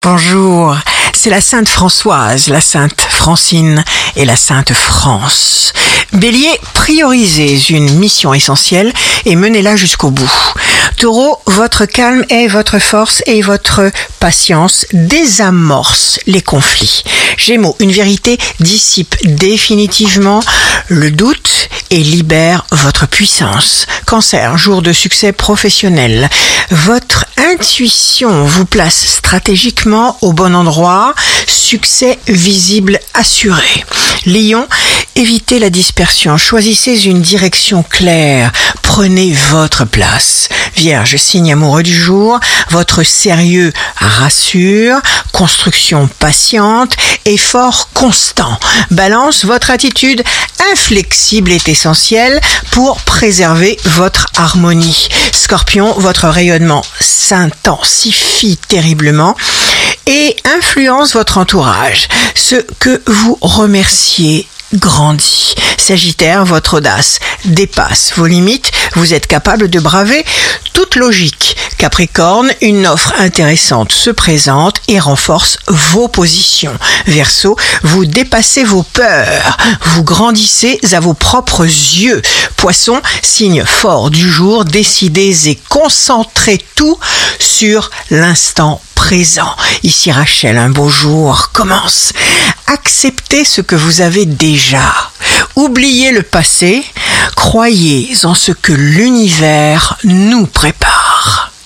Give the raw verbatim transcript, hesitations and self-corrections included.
Bonjour, c'est la Sainte Françoise, la Sainte Francine et la Sainte France. Bélier, priorisez une mission essentielle et menez-la jusqu'au bout. Taureau, votre calme est votre force et votre patience désamorce les conflits. Gémeaux, une vérité dissipe définitivement le doute et libère votre puissance. Cancer, jour de succès professionnel. Votre intuition vous place stratégiquement au bon endroit. Succès visible assuré. Lion, évitez la dispersion. Choisissez une direction claire. Prenez votre place. Vierge, signe amoureux du jour. Votre sérieux rassure. Construction patiente. Effort constant. Balance, votre attitude inflexible est essentielle pour préserver votre harmonie. Scorpion, votre rayonnement s'intensifie terriblement et influence votre entourage. Ce que vous remerciez grandit. Sagittaire, votre audace dépasse vos limites. Vous êtes capable de braver toute logique. Capricorne, une offre intéressante se présente et renforce vos positions. Verseau, vous dépassez vos peurs. Vous grandissez à vos propres yeux. Poisson, signe fort du jour, décidez et concentrez tout sur l'instant présent. Ici Rachel, un beau jour commence. Acceptez ce que vous avez déjà. Oubliez le passé. Croyez en ce que l'univers nous prépare.